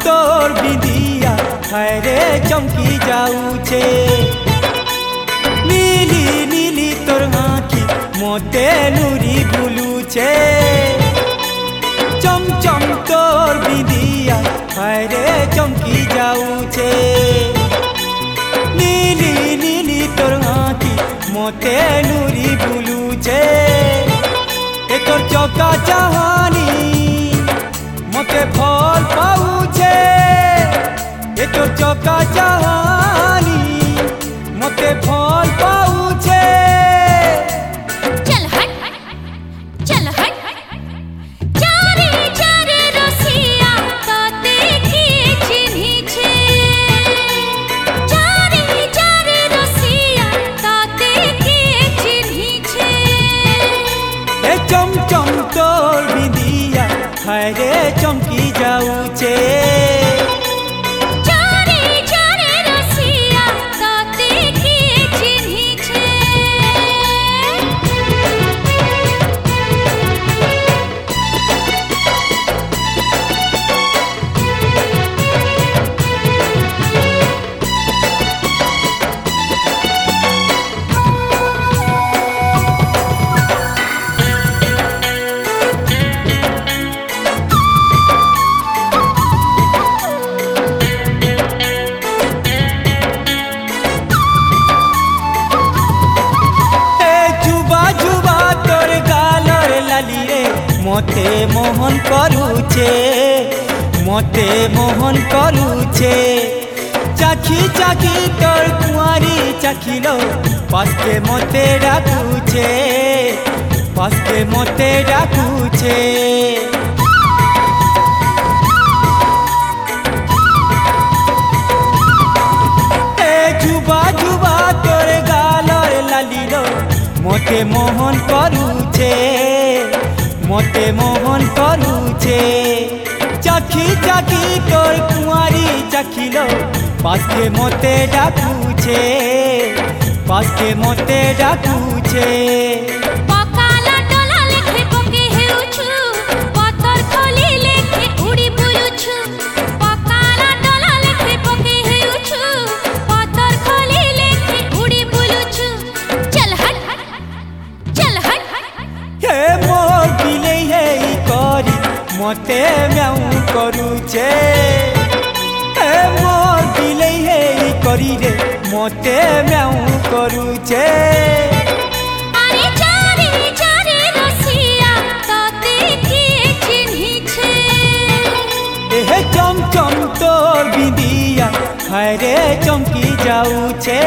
तोर बिंदिया हरे चमकी जाऊचे। नीली नीली तोर आँखी मोते नुरी बुलूचे। चम चम तोर बिंदिया हरे चमकी जाऊचे। नीली नीली तोर आँखी मोते नुरी बुलूचे। ए तोर चौका चाहानी मोते फल पाऊचे। ए तोर चौका चाहानी मोते फल पाऊचे। चल हट चल हट चारे चारे रसिया तोते किए चिन्ही छे। चारे चारे रसिया तोते किए चिन्ही छे। ए चम चम तोर बिंदिया हरे चमकी जाऊचे। चारे चारे रसिया तोते किए चिन्ही छे। मोते मोहन करूचे। मोते मोहन करूचे। चाखी चाखी तोर कुआरी चाखिलो पासके मोते डाकुचे। पासके मोते डाकुचे। ए जुबा जुबा तोर गालर लालिलो मोते मोहन करूचे। मोते मोहन करूचे। चाखी चाखी तोर कुआरी चाखिलो पासके मोते डाकुचे। पासके मोते डाकुचे। पकाला डोला लेखे पके हेउछु पतर खोली लेखे उड़ी बुलुछु। पकाला डोला लेखे पके हेउछु पतर खोली लेखे उड़ी बुलुछु। चल हट चल हट हे मोर बिले हे करी मोते म्याऊ करूचे। हे मोर बिले हे करी रे मोते म्याऊ करूचे। अरे चारे चारे रसिया तोते किए चिन्ही छे। ए चम चम तोर बिंदिया हरे चमकी जाऊचे।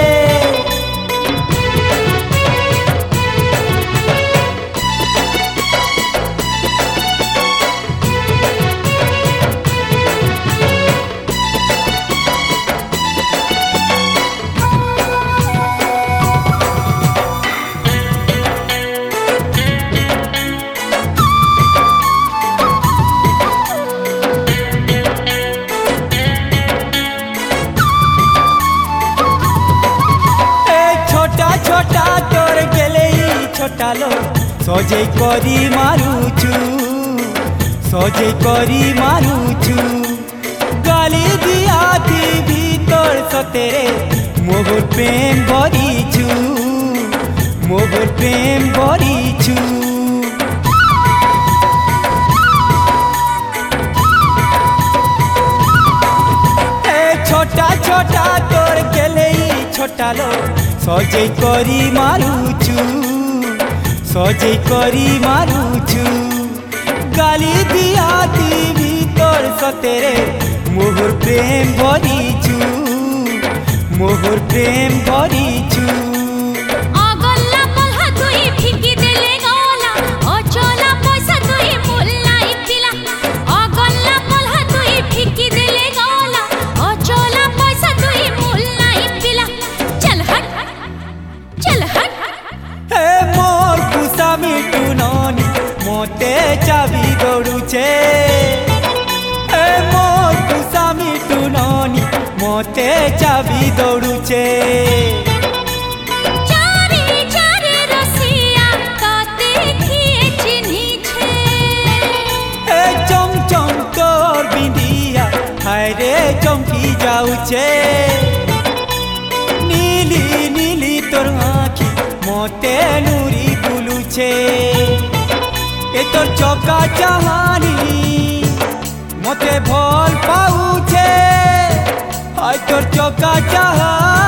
छोटा तोर गेले छोटा लो सजे करी मारुचु। सजे करी मारुचु। गाली दिया थी भीतर सतेरे मोर प्रेम भरीछु। मोर प्रेम भरीछु। छोटा छोटा तोर गेले छोटा लो सजे करी मारुचु। सजे करी मारुचु। गाली दिया थी भीतर सतेरे मोर प्रेम भरीछु। मोर प्रेम भरीछु। अगल्ला पल्हा तुई फिकी देले गला अचला पैसा तुई मुल्लाई पिला। अगल्ला पल्हा तुई फिकी देले गला अचला पैसा तुई मुल्लाई पिला। चल हट चल हट हे मोर गुस्सा मिटू नानी मोते चाबी दौड़ुचे। हे मोर गुस्सा मिटू नानी मोते चाबी दौड़ुचे। चारे चारे रसिया तोते किए चिन्ही छे। ए चम चम तोर बिंदिया जाऊचे नीली नीली तोर आँखी मोते नूरी बुलुचे ए तोर चौका चाहानी मोते भल पाऊचे हाय तोर चौका चाहानी